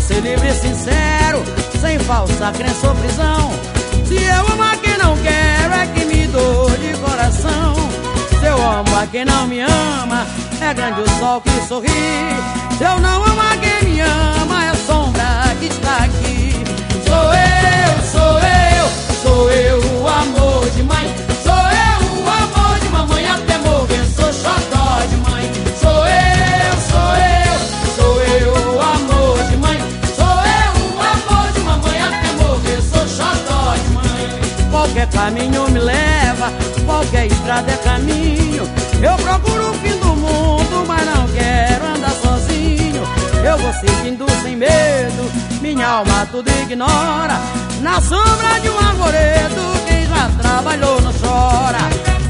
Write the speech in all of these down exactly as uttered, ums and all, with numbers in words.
ser livre e sincero, sem falsa crença ou prisão. Se eu amar quem não quero, é que me dou de coração. Se eu amo a quem não me ama, é grande o sol que sorri. Se eu não amar quem me ama, é a sombra que está aqui. Sou eu, sou eu, sou eu o amor de mãe. Sou eu o amor de mamãe, até morrer sou xodó de mãe. Sou eu, sou eu, sou eu o amor de mãe. Sou eu o amor de mamãe, até morrer sou xodó de mãe. Qualquer caminho me leva, qualquer estrada é caminho. Eu procuro o fim do mundo, mas não quero andar sozinho. Eu vou seguindo sem medo, minha alma tudo ignora. Na sombra de um arvoredo, quem já trabalhou não chora.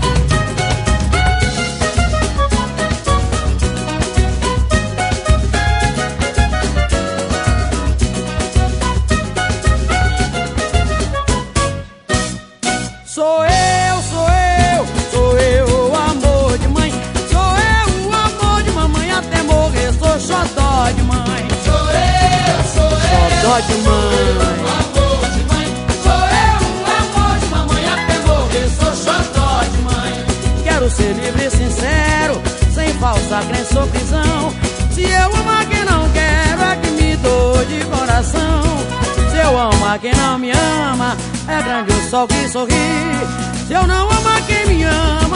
Sou eu, sou eu, sou eu o amor de mãe. Sou eu o amor de mamãe, até morrer sou xodó de mãe. Sou eu, sou eu, xodó de mãe. amor de mãe. Sou eu o amor de mamãe, até morrer sou xodó de mãe. Quero ser livre e sincero, sem falsa crença ou prisão. Se eu amar quem não quero, é que me dou de coração. Se eu amar quem não me ama, é grande o sol que sorri. Se eu não amar quem me ama,